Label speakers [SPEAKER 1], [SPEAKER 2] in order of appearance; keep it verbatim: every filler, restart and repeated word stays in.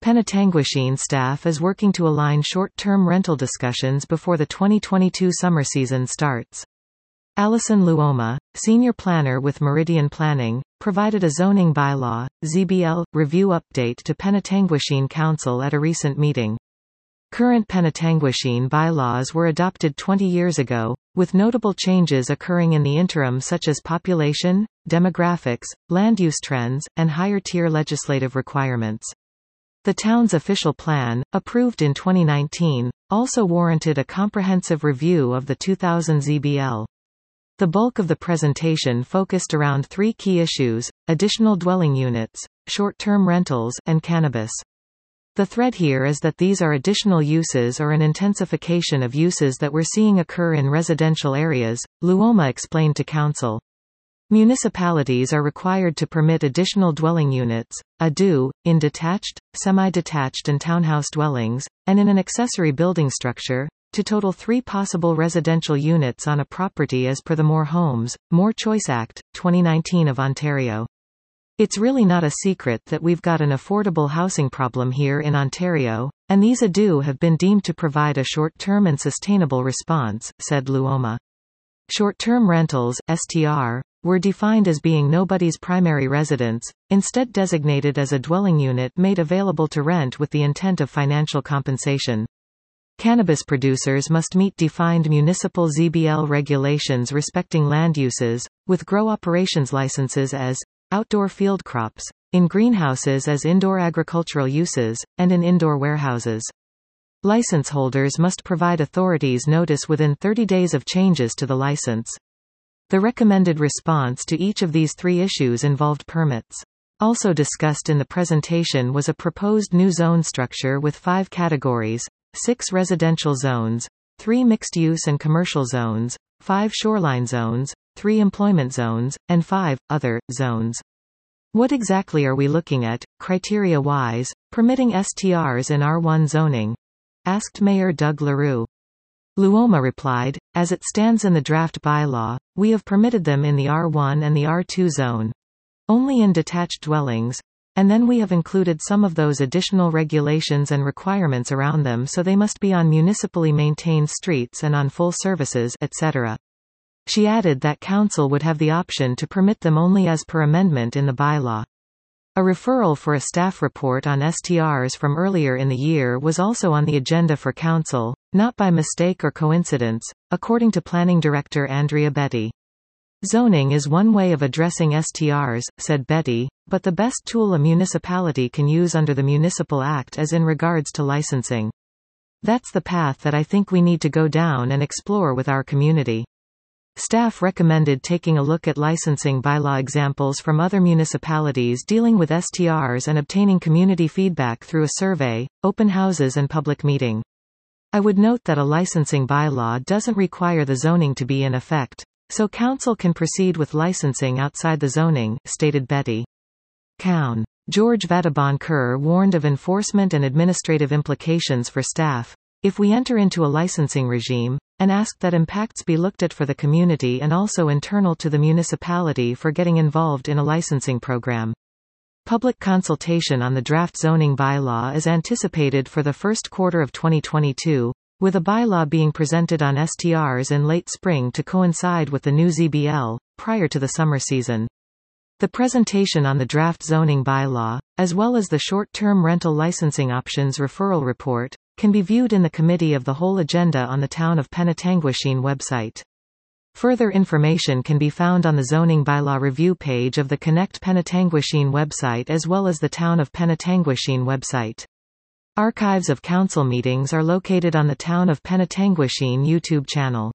[SPEAKER 1] Penetanguishene staff is working to align short-term rental discussions before the twenty twenty-two summer season starts. Alison Luoma, senior planner with Meridian Planning, provided a zoning bylaw, Z B L, review update to Penetanguishene Council at a recent meeting. Current Penetanguishene bylaws were adopted twenty years ago, with notable changes occurring in the interim such as population, demographics, land use trends, and higher-tier legislative requirements. The town's official plan, approved in twenty nineteen, also warranted a comprehensive review of the two thousand Z B L. The bulk of the presentation focused around three key issues: additional dwelling units, short-term rentals, and cannabis. The thread here is that these are additional uses or an intensification of uses that we're seeing occur in residential areas, Luoma explained to Council. Municipalities are required to permit additional dwelling units, A D U, in detached, semi-detached and townhouse dwellings, and in an accessory building structure, to total three possible residential units on a property as per the More Homes, More Choice Act, twenty nineteen of Ontario. It's really not a secret that we've got an affordable housing problem here in Ontario, and these A D U have been deemed to provide a short-term and sustainable response, said Luoma. Short-term rentals, S T R, were defined as being nobody's primary residence, instead designated as a dwelling unit made available to rent with the intent of financial compensation. Cannabis producers must meet defined municipal Z B L regulations respecting land uses, with grow operations licenses as outdoor field crops, in greenhouses as indoor agricultural uses, and in indoor warehouses. License holders must provide authorities notice within thirty days of changes to the license. The recommended response to each of these three issues involved permits. Also discussed in the presentation was a proposed new zone structure with five categories: six residential zones, three mixed-use and commercial zones, five shoreline zones, three employment zones, and five other zones. What exactly are we looking at, criteria-wise, permitting S T Rs in R one zoning? Asked Mayor Doug LaRue. Luoma replied, as it stands in the draft bylaw, we have permitted them in the R one and the R two zone. Only in detached dwellings, and then we have included some of those additional regulations and requirements around them, so they must be on municipally maintained streets and on full services, et cetera. She added that Council would have the option to permit them only as per amendment in the bylaw. A referral for a staff report on S T Rs from earlier in the year was also on the agenda for Council, not by mistake or coincidence, according to Planning Director Andrea Betty. Zoning is one way of addressing S T Rs, said Betty, but the best tool a municipality can use under the Municipal Act is in regards to licensing. That's the path that I think we need to go down and explore with our community. Staff recommended taking a look at licensing bylaw examples from other municipalities dealing with S T Rs and obtaining community feedback through a survey, open houses and public meeting. I would note that a licensing bylaw doesn't require the zoning to be in effect, so Council can proceed with licensing outside the zoning, stated Betty. Coun. George Vadabon-Kerr warned of enforcement and administrative implications for staff if we enter into a licensing regime, and asked that impacts be looked at for the community and also internal to the municipality for getting involved in a licensing program. Public consultation on the draft zoning bylaw is anticipated for the first quarter of twenty twenty-two, with a bylaw being presented on S T Rs in late spring to coincide with the new Z B L, prior to the summer season. The presentation on the draft zoning bylaw, as well as the short-term rental licensing options referral report, can be viewed in the Committee of the Whole agenda on the Town of Penetanguishene website. Further information can be found on the zoning bylaw review page of the Connect Penetanguishene website as well as the Town of Penetanguishene website. Archives of council meetings are located on the Town of Penetanguishene YouTube channel.